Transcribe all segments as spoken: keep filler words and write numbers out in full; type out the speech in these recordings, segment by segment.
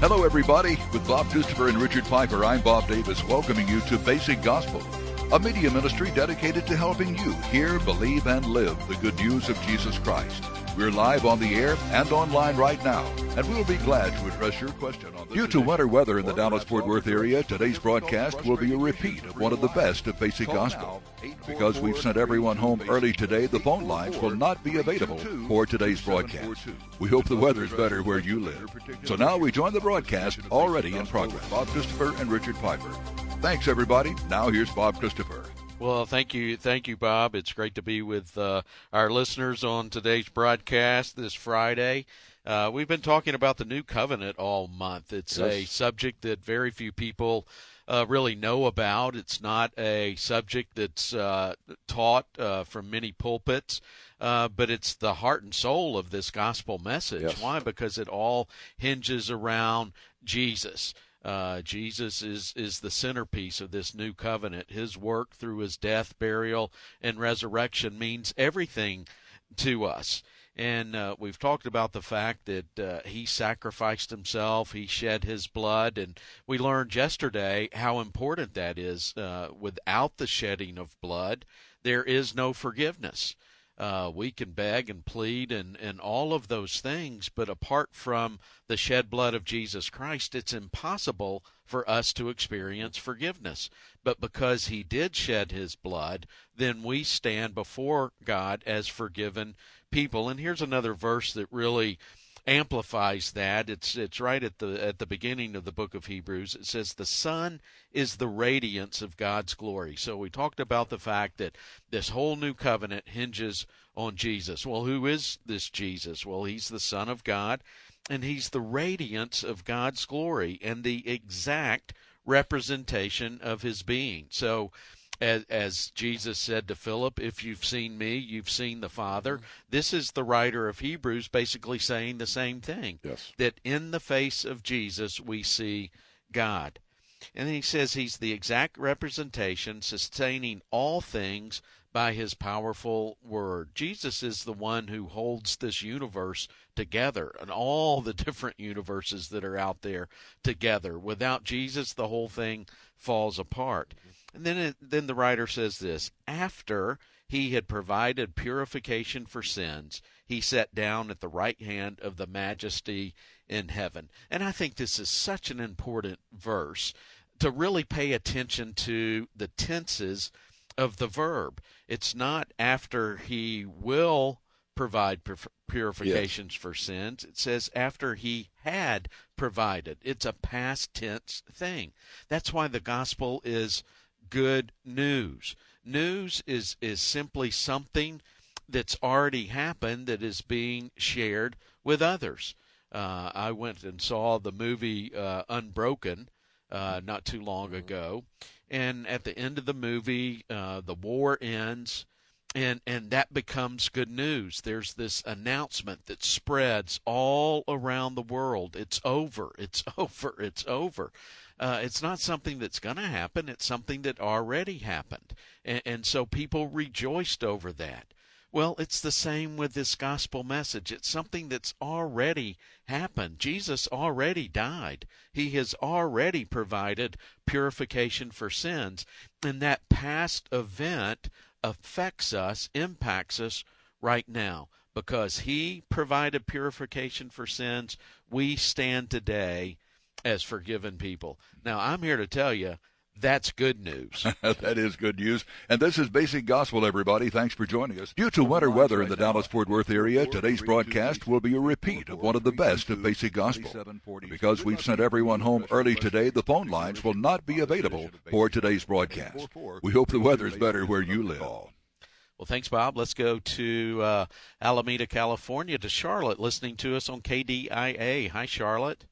Hello, everybody. With Bob Christopher and Richard Piper, I'm Bob Davis, welcoming you to Basic Gospel, a media ministry dedicated to helping you hear, believe, and live the good news of Jesus Christ. We're live on the air and online right now, and we'll be glad to address your question on this. Due to winter weather in the Dallas-Fort Worth area, today's broadcast will be a repeat of one of the best of Basic Gospel. Because we've sent everyone home early today, the phone lines will not be available for today's broadcast. We hope the weather's better where you live. So now we join the broadcast already in progress. Bob Christopher and Richard Piper. Thanks, everybody. Now here's Bob Christopher. Well, thank you, thank you, Bob. It's great to be with uh, our listeners on today's broadcast this Friday. Uh, we've been talking about the New Covenant all month. It's yes. a subject that very few people uh, really know about. It's not a subject that's uh, taught uh, from many pulpits, uh, but it's the heart and soul of this gospel message. Yes. Why? Because it all hinges around Jesus. Uh, Jesus is, is the centerpiece of this new covenant. His work through his death, burial, and resurrection means everything to us. And uh, we've talked about the fact that uh, he sacrificed himself, he shed his blood, and we learned yesterday how important that is. Uh, without the shedding of blood, there is no forgiveness. Uh, we can beg and plead and, and all of those things, but apart from the shed blood of Jesus Christ, it's impossible for us to experience forgiveness. But because he did shed his blood, then we stand before God as forgiven people. And here's another verse that really amplifies that. It's it's right at the at the beginning of the book of Hebrews. It says the Son is the radiance of God's glory. So we talked about the fact that this whole new covenant hinges on Jesus. Well, who is this Jesus? Well, he's the Son of God, and he's the radiance of God's glory and the exact representation of his being. So As, as Jesus said to Philip, if you've seen me, you've seen the Father. This is the writer of Hebrews basically saying the same thing, yes. that in the face of Jesus we see God. And then he says he's the exact representation, sustaining all things by his powerful word. Jesus is the one who holds this universe together and all the different universes that are out there together. Without Jesus, the whole thing falls apart. And then it, then the writer says this, after he had provided purification for sins, he sat down at the right hand of the majesty in heaven. And I think this is such an important verse to really pay attention to the tenses of the verb. It's not after he will provide purifications yes. for sins. It says after he had provided. It's a past tense thing. That's why the gospel is good news. News is, is simply something that's already happened that is being shared with others. Uh, I went and saw the movie uh, Unbroken uh, not too long ago, and at the end of the movie, uh, the war ends, and, and that becomes good news. There's this announcement that spreads all around the world. It's over, it's over, it's over. Uh, it's not something that's going to happen. It's something that already happened. And, and so people rejoiced over that. Well, it's the same with this gospel message. It's something that's already happened. Jesus already died. He has already provided purification for sins. And that past event affects us, impacts us right now. Because he provided purification for sins, we stand today as forgiven people. Now, I'm here to tell you, that's good news. That is good news. And this is Basic Gospel, everybody. Thanks for joining us. Due to winter weather in the Dallas-Fort Worth area, today's broadcast will be a repeat of one of the best of Basic Gospel. Because we've sent everyone home early today, the phone lines will not be available for today's broadcast. We hope the weather's better where you live. Well, thanks, Bob. Let's go to uh, Alameda, California, to Charlotte, listening to us on K D I A. Hi, Charlotte.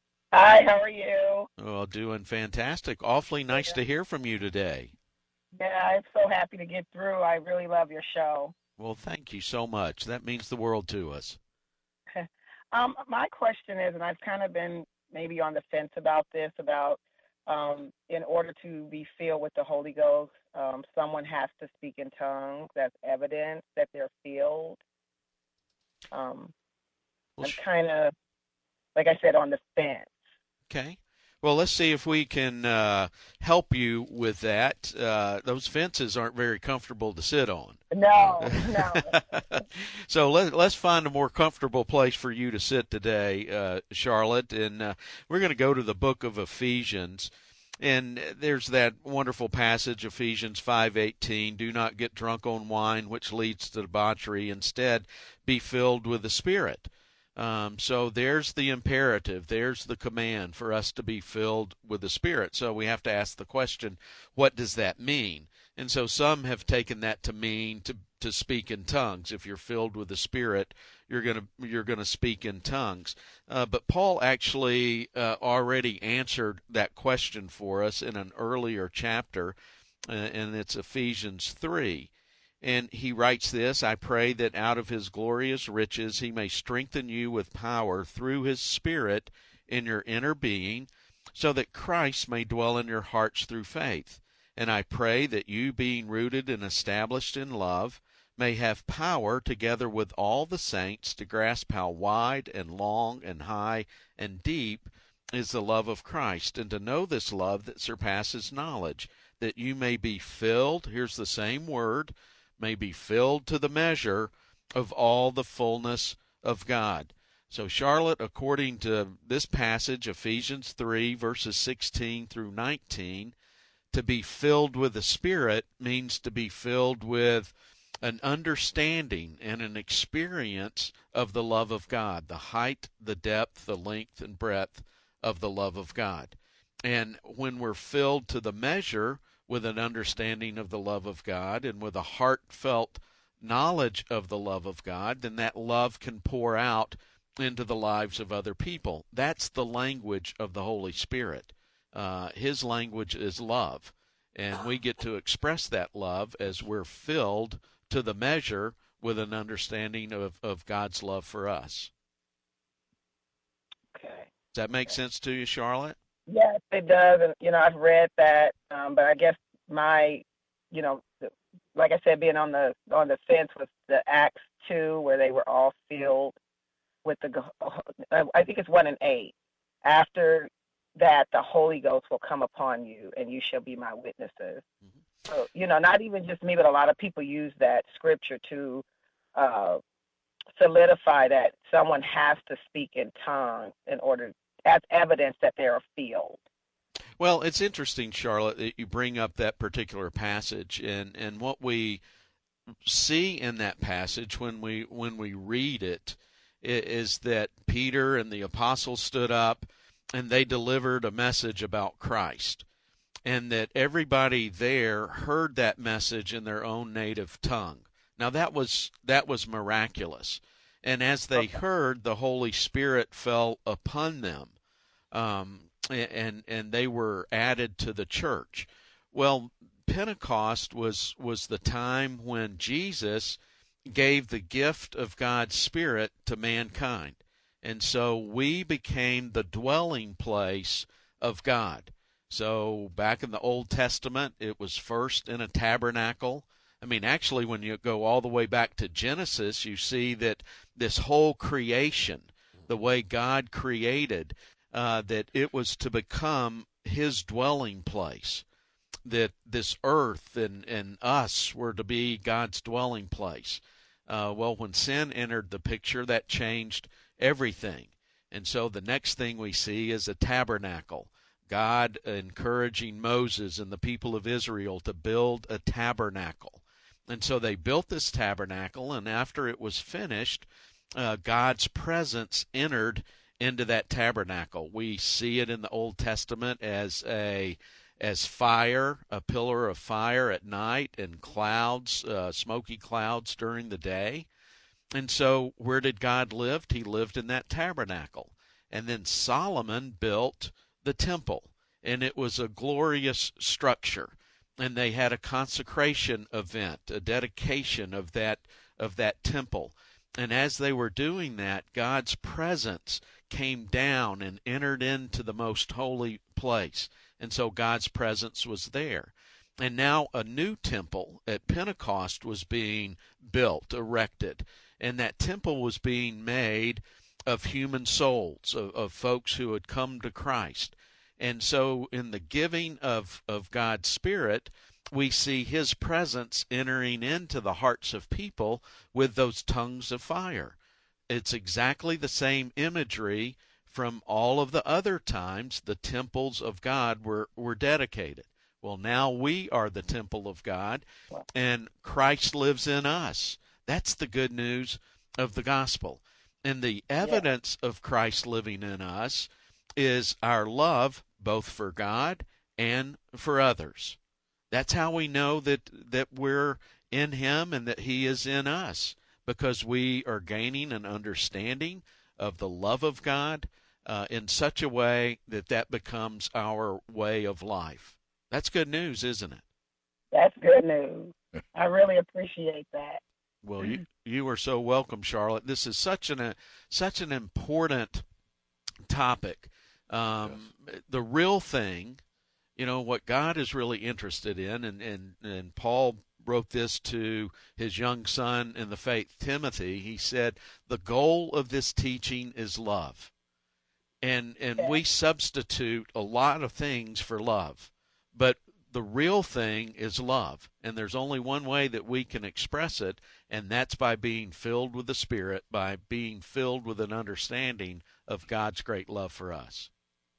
Hi, how are you? Oh, doing fantastic. Awfully nice yeah. to hear from you today. Yeah, I'm so happy to get through. I really love your show. Well, thank you so much. That means the world to us. um, my question is, and I've kind of been maybe on the fence about this, about um, in order to be filled with the Holy Ghost, um, someone has to speak in tongues. That's evidence that they're filled. Um, well, I'm kind of, like I said, on the fence. Okay. Well, let's see if we can uh, help you with that. Uh, those fences aren't very comfortable to sit on. No, no. So let, let's find a more comfortable place for you to sit today, uh, Charlotte. And uh, we're going to go to the book of Ephesians. And there's that wonderful passage, Ephesians five eighteen, do not get drunk on wine, which leads to debauchery. Instead, be filled with the Spirit. Um, so there's the imperative, there's the command for us to be filled with the Spirit. So we have to ask the question, what does that mean? And so some have taken that to mean to to speak in tongues. If you're filled with the Spirit, you're gonna you're gonna speak in tongues. Uh, but Paul actually uh, already answered that question for us in an earlier chapter, uh, and it's Ephesians three. And he writes this, I pray that out of his glorious riches he may strengthen you with power through his Spirit in your inner being, so that Christ may dwell in your hearts through faith. And I pray that you, being rooted and established in love, may have power together with all the saints to grasp how wide and long and high and deep is the love of Christ, and to know this love that surpasses knowledge, that you may be filled, here's the same word, may be filled to the measure of all the fullness of God. So Charlotte, according to this passage, Ephesians three, verses sixteen through nineteen, to be filled with the Spirit means to be filled with an understanding and an experience of the love of God, the height, the depth, the length, and breadth of the love of God. And when we're filled to the measure with an understanding of the love of God and with a heartfelt knowledge of the love of God, then that love can pour out into the lives of other people. That's the language of the Holy Spirit. Uh, his language is love, and we get to express that love as we're filled to the measure with an understanding of, of God's love for us. Okay. Does that make okay. sense to you, Charlotte? Yes, it does. And, you know, I've read that, um, but I guess my, you know, like I said, being on the on the fence with the Acts two, where they were all filled with the, I think it's one and eight. After that, the Holy Ghost will come upon you, and you shall be my witnesses. Mm-hmm. So, you know, not even just me, but a lot of people use that scripture to uh, solidify that someone has to speak in tongues in order, as evidence that they are filled. Well, it's interesting, Charlotte, that you bring up that particular passage, and, and what we see in that passage when we when we read it is that Peter and the apostles stood up and they delivered a message about Christ, and that everybody there heard that message in their own native tongue. Now that was that was miraculous, and as they heard, the Holy Spirit fell upon them. Um, and and they were added to the church. Well, Pentecost was was the time when Jesus gave the gift of God's Spirit to mankind. And so we became the dwelling place of God. So back in the Old Testament, it was first in a tabernacle. I mean, actually, when you go all the way back to Genesis, you see that this whole creation, the way God created, Uh, that it was to become his dwelling place, that this earth and, and us were to be God's dwelling place. Uh, well, when sin entered the picture, that changed everything. And so the next thing we see is a tabernacle, God encouraging Moses and the people of Israel to build a tabernacle. And so they built this tabernacle, and after it was finished, uh, God's presence entered into that tabernacle. We see it in the Old Testament as a as fire, a pillar of fire at night, and clouds, uh, smoky clouds during the day. And so where did God live? He lived in that tabernacle. And then Solomon built the temple, and it was a glorious structure. And they had a consecration event, a dedication of that of that temple. And as they were doing that, God's presence came down and entered into the most holy place. And so God's presence was there. And now a new temple at Pentecost was being built, erected. And that temple was being made of human souls, of, of folks who had come to Christ. And so in the giving of, of God's Spirit, we see his presence entering into the hearts of people with those tongues of fire. It's exactly the same imagery from all of the other times the temples of God were, were dedicated. Well, now we are the temple of God, and Christ lives in us. That's the good news of the gospel. And the evidence yeah. of Christ living in us is our love both for God and for others. That's how we know that, that we're in him and that he is in us, because we are gaining an understanding of the love of God uh, in such a way that that becomes our way of life. That's good news, isn't it? That's good news. I really appreciate that. Well, you you are so welcome, Charlotte. This is such an a, such an important topic. Um, yes. The real thing, you know, what God is really interested in, and, and, and Paul wrote this to his young son in the faith, Timothy. He said, the goal of this teaching is love. And and okay. we substitute a lot of things for love. But the real thing is love. And there's only one way that we can express it, and that's by being filled with the Spirit, by being filled with an understanding of God's great love for us.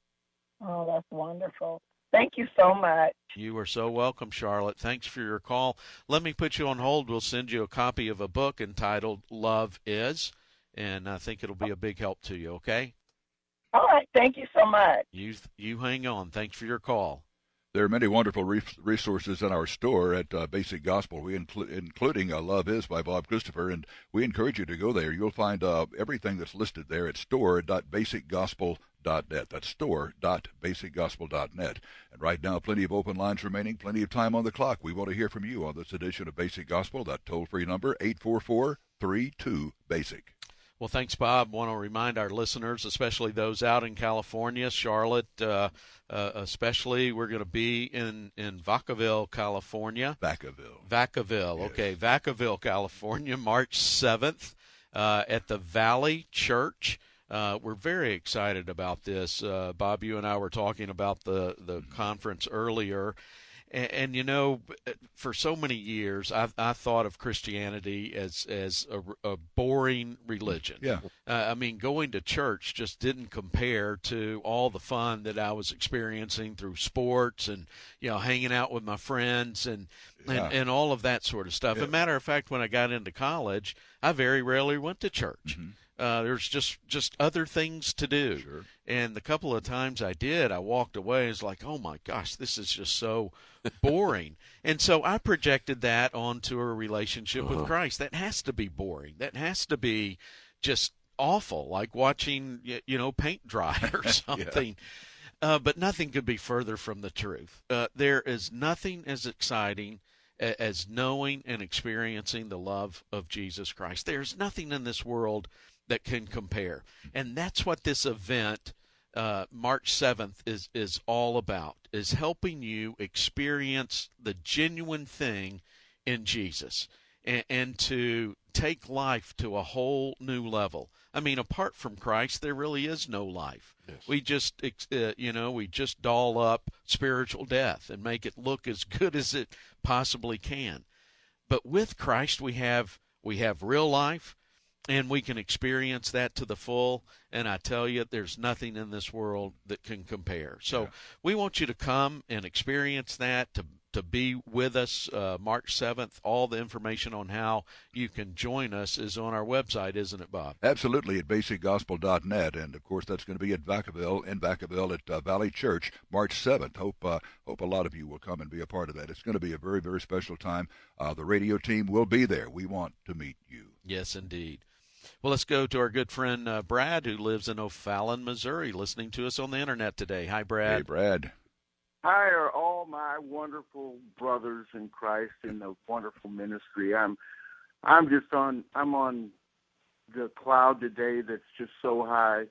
Oh, that's wonderful. Thank you so much. You are so welcome, Charlotte. Thanks for your call. Let me put you on hold. We'll send you a copy of a book entitled Love Is, and I think it'll be a big help to you, okay? All right. Thank you so much. You, you hang on. Thanks for your call. There are many wonderful re- resources in our store at uh, Basic Gospel, we inclu- including uh, Love Is by Bob Christopher, and we encourage you to go there. You'll find uh, everything that's listed there at store dot basic gospel dot net. That's store dot basic gospel dot net. And right now, plenty of open lines remaining, plenty of time on the clock. We want to hear from you on this edition of Basic Gospel. That toll-free number, eight four four, three two, BASIC. Well, thanks, Bob. I want to remind our listeners, especially those out in California, Charlotte, uh, uh, especially, we're going to be in, in Vacaville, California. Vacaville. Vacaville, yes. Okay, Vacaville, California, March seventh uh, at the Valley Church. Uh, we're very excited about this. Uh, Bob, you and I were talking about the, the mm-hmm. conference earlier. And, and, you know, for so many years, I, I thought of Christianity as as a, a boring religion. Yeah. Uh, I mean, going to church just didn't compare to all the fun that I was experiencing through sports and, you know, hanging out with my friends and yeah. and, and all of that sort of stuff. Yeah. As a matter of fact, when I got into college, I very rarely went to church. Mm-hmm. Uh, there's just, just other things to do. Sure. And the couple of times I did, I walked away. It's like, oh, my gosh, this is just so boring. And so I projected that onto a relationship uh-huh. with Christ. That has to be boring. That has to be just awful, like watching, you know, paint dry or something. yeah. uh, but nothing could be further from the truth. Uh, there is nothing as exciting as knowing and experiencing the love of Jesus Christ. There's nothing in this world that can compare. And that's what this event, uh, March seventh, is, is all about, is helping you experience the genuine thing in Jesus and, and to take life to a whole new level. I mean, apart from Christ, there really is no life. Yes. We just, uh, you know, we just doll up spiritual death and make it look as good as it possibly can. But with Christ, we have we have real life, and we can experience that to the full. And I tell you, there's nothing in this world that can compare. So yeah. we want you to come and experience that, to to be with us uh, March seventh. All the information on how you can join us is on our website, isn't it, Bob? Absolutely, at basic gospel dot net. And, of course, that's going to be at Vacaville, in Vacaville at uh, Valley Church, March seventh. Hope uh, hope a lot of you will come and be a part of that. It's going to be a very, very special time. Uh, the radio team will be there. We want to meet you. Yes, indeed. Well, let's go to our good friend uh, Brad, who lives in O'Fallon, Missouri, listening to us on the Internet today. Hi, Brad. Hey, Brad. Hi, are all my wonderful brothers in Christ in the wonderful ministry. I'm, I'm just on. I'm on the cloud today. That's just so high.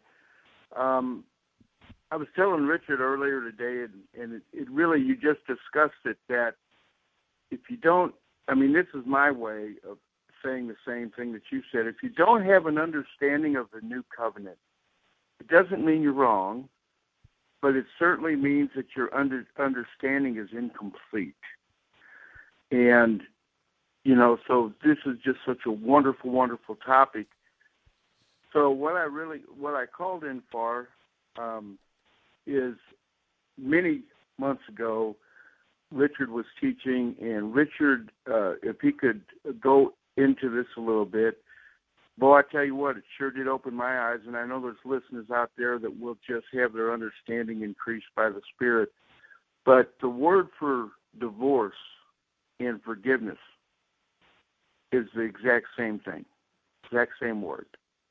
Um, I was telling Richard earlier today, and, and it, it really, you just discussed it, that if you don't, I mean, this is my way of saying the same thing that you said. If you don't have an understanding of the new covenant, it doesn't mean you're wrong, but it certainly means that your under, understanding is incomplete. And, you know, so this is just such a wonderful, wonderful topic. So what I really, what I called in for um, is many months ago, Richard was teaching, and Richard, uh, if he could go into this a little bit, boy, I tell you what, it sure did open my eyes, and I know there's listeners out there that will just have their understanding increased by the Spirit. But the word for divorce and forgiveness is the exact same thing, exact same word.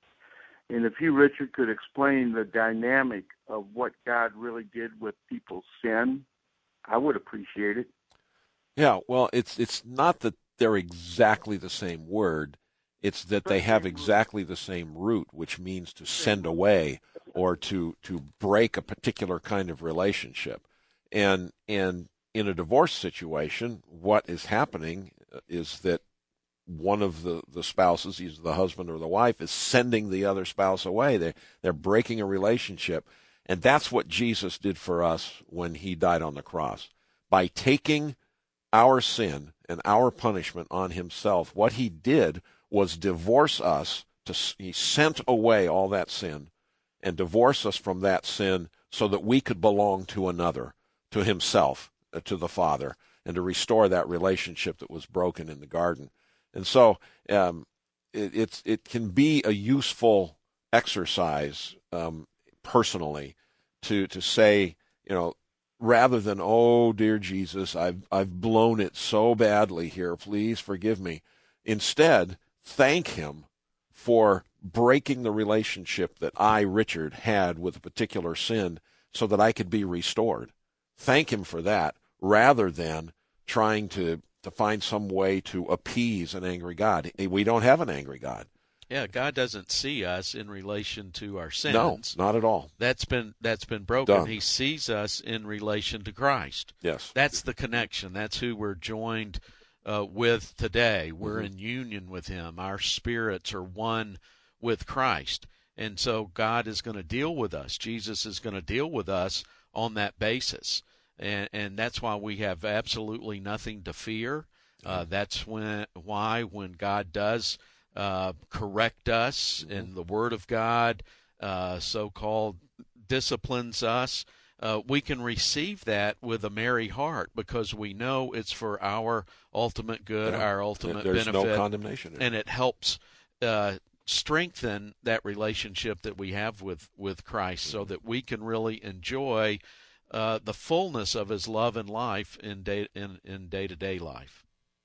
And if you, Richard, could explain the dynamic of what God really did with people's sin, I would appreciate it. Yeah, well, it's it's not that they're exactly the same word. It's that they have exactly the same root, which means to send away or to to break a particular kind of relationship. And and in a divorce situation, what is happening is that one of the, the spouses, either the husband or the wife, is sending the other spouse away. They they're breaking a relationship. And that's what Jesus did for us when he died on the cross. By taking our sin and our punishment on himself, what he did was divorce us. To, he sent away all that sin and divorce us from that sin so that we could belong to another, to himself, uh, to the Father, and to restore that relationship that was broken in the garden. And so um, it, it's, it can be a useful exercise um, personally to to say, you know, rather than, oh, dear Jesus, I've I've blown it so badly here, please forgive me. Instead, thank him for breaking the relationship that I, Richard, had with a particular sin so that I could be restored. Thank him for that, rather than trying to, to find some way to appease an angry God. We don't have an angry God. Yeah, God doesn't see us in relation to our sins. No, not at all. That's been that's been broken. Done. He sees us in relation to Christ. Yes. That's the connection. That's who we're joined uh, with today. We're Mm-hmm. in union with him. Our spirits are one with Christ. And so God is going to deal with us. Jesus is going to deal with us on that basis. And and that's why we have absolutely nothing to fear. Uh, that's when why when God does Uh, correct us, Mm-hmm. and the Word of God uh, so-called disciplines us, uh, we can receive that with a merry heart because we know it's for our ultimate good, Yeah. our ultimate There's benefit. no condemnation in it. And it helps uh, strengthen that relationship that we have with, with Christ so that we can really enjoy uh, the fullness of his love and life in day, in, in day-to-day life.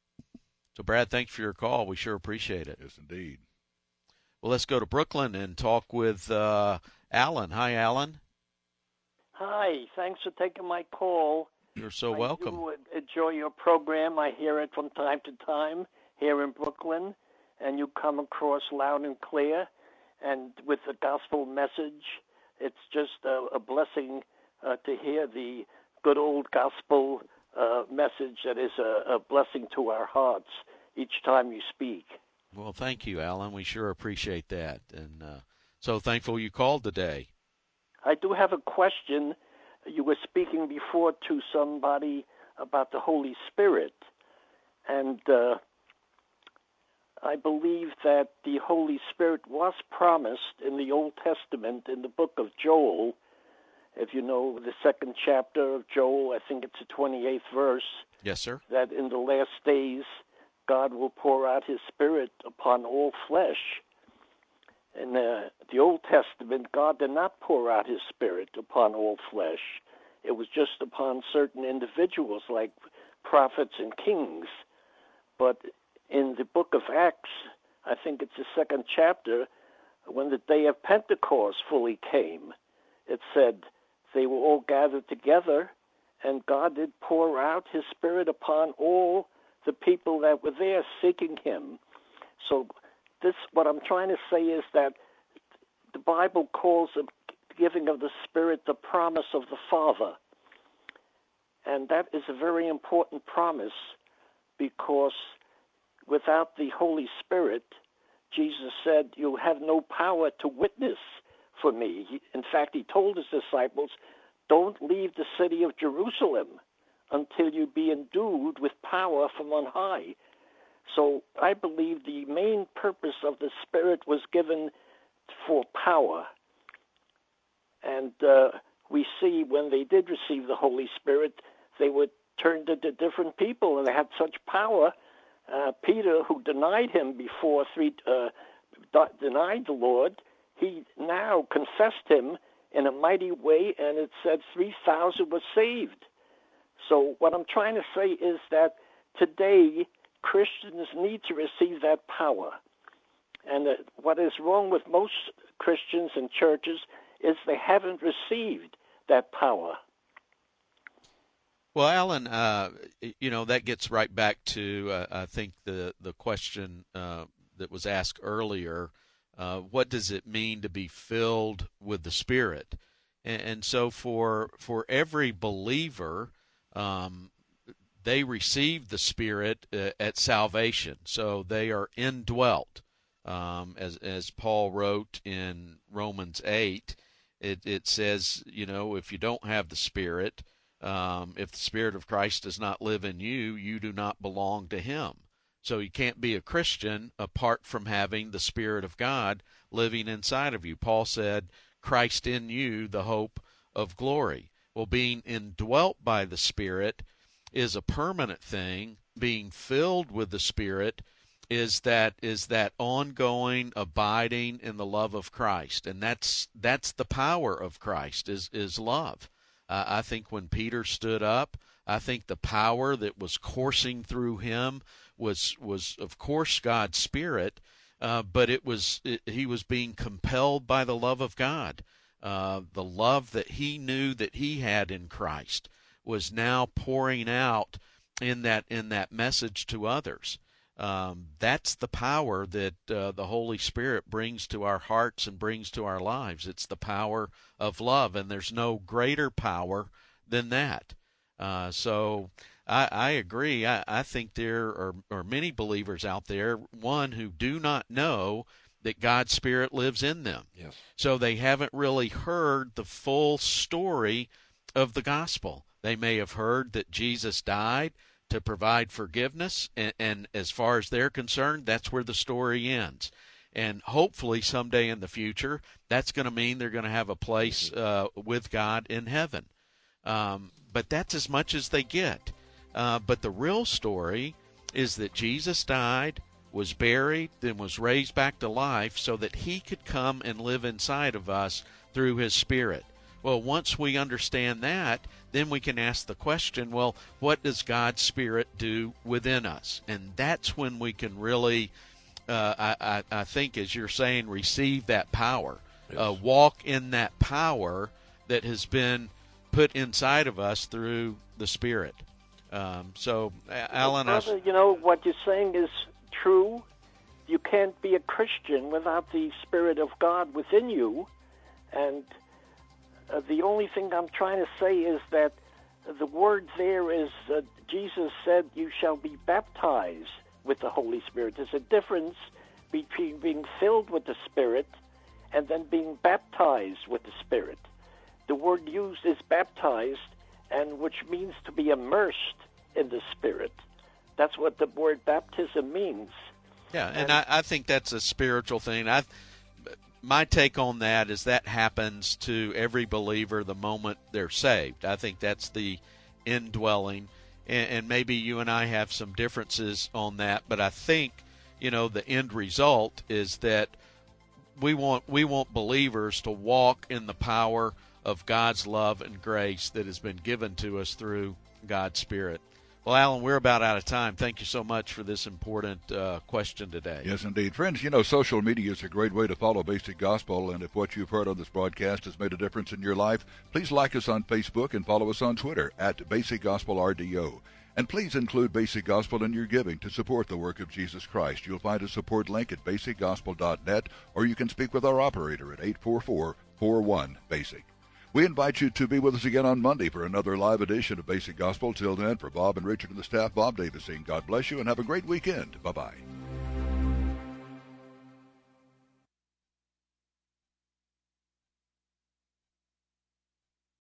So, Brad, thanks for your call. We sure appreciate it. Yes, indeed. Well, let's go to Brooklyn and talk with uh, Alan. Hi, Alan. Hi. Thanks for taking my call. You're so I welcome. do enjoy your program. I hear it from time to time here in Brooklyn, and you come across loud and clear. And with the gospel message, it's just a, a blessing uh, to hear the good old gospel Uh, message that is a, a blessing to our hearts each time you speak. Well, thank you, Alan. We sure appreciate that. And uh, so thankful you called today. I do have a question. You were speaking before to somebody about the Holy Spirit, and uh, I believe that the Holy Spirit was promised in the Old Testament in the book of Joel. If you know the second chapter of Joel, I think it's the twenty-eighth verse. Yes, sir. That in the last days, God will pour out his Spirit upon all flesh. In uh, the Old Testament, God did not pour out his Spirit upon all flesh. It was just upon certain individuals like prophets and kings. But in the book of Acts, I think it's the second chapter, when the day of Pentecost fully came, it said, they were all gathered together, and God did pour out his Spirit upon all the people that were there seeking him. So this, what I'm trying to say is that the Bible calls the giving of the Spirit the promise of the Father. And that is a very important promise because without the Holy Spirit, Jesus said, you have no power to witness for me. He, in fact, he told his disciples, don't leave the city of Jerusalem until you be endued with power from on high. So I believe the main purpose of the Spirit was given for power. And uh, we see when they did receive the Holy Spirit, they were turned into different people, and they had such power. Uh, Peter, who denied him before, three uh, denied the Lord, he now confessed him in a mighty way, and it said three thousand were saved. So what I'm trying to say is that today Christians need to receive that power. And uh, what is wrong with most Christians and churches is they haven't received that power. Well, Alan, uh, you know, that gets right back to, uh, I think, the, the question uh, that was asked earlier, uh, what does it mean to be filled with the Spirit? And, and so for for every believer, um, they receive the Spirit uh, at salvation. So they are indwelt. Um, as, as Paul wrote in Romans eight, it, it says, you know, if you don't have the Spirit, Um, if the Spirit of Christ does not live in you, you do not belong to him. So you can't be a Christian apart from having the Spirit of God living inside of you. Paul said, Christ in you, the hope of glory. Well, being indwelt by the Spirit is a permanent thing. Being filled with the Spirit is that is that ongoing abiding in the love of Christ. And that's that's the power of Christ, is is love. Uh, I think when Peter stood up, I think the power that was coursing through him was, was of course, God's Spirit, uh, but it was it, he was being compelled by the love of God. Uh, the love that he knew that he had in Christ was now pouring out in that in that message to others. Um, that's the power that uh, the Holy Spirit brings to our hearts and brings to our lives. It's the power of love, and there's no greater power than that. Uh, so I, I agree. I, I think there are, are many believers out there, one, who do not know that God's Spirit lives in them. Yes. So they haven't really heard the full story of the gospel. They may have heard that Jesus died to provide forgiveness, and, and as far as they're concerned, that's where the story ends. And hopefully someday in the future, that's going to mean they're going to have a place uh, with God in heaven. Um, but that's as much as they get. Uh, but the real story is that Jesus died, was buried, then was raised back to life so that he could come and live inside of us through his Spirit. Well, once we understand that, then we can ask the question, well, what does God's Spirit do within us? And that's when we can really, uh, I, I, I think, as you're saying, receive that power, yes. uh, walk in that power that has been put inside of us through the Spirit. Um, so, Alan, well, brother, you know, what you're saying is true. You can't be a Christian without the Spirit of God within you, and Uh, the only thing I'm trying to say is that the word there is, uh, Jesus said, you shall be baptized with the Holy Spirit. There's a difference between being filled with the Spirit and then being baptized with the Spirit. The word used is baptized, and which means to be immersed in the Spirit. That's what the word baptism means. Yeah, and, and I, I think that's a spiritual thing. I My take on that is that happens to every believer the moment they're saved. I think that's the indwelling, and, and maybe you and I have some differences on that, but I think, you know, the end result is that we want we want believers to walk in the power of God's love and grace that has been given to us through God's Spirit. Well, Alan, we're about out of time. Thank you so much for this important uh, question today. Yes, indeed. Friends, you know, social media is a great way to follow Basic Gospel, and if what you've heard on this broadcast has made a difference in your life, please like us on Facebook and follow us on Twitter at Basic Gospel R D O. And please include Basic Gospel in your giving to support the work of Jesus Christ. You'll find a support link at basic gospel dot net, or you can speak with our operator at eight four four, four one, BASIC. We invite you to be with us again on Monday for another live edition of Basic Gospel. Till then, for Bob and Richard and the staff, Bob Davis saying God bless you and have a great weekend. Bye-bye.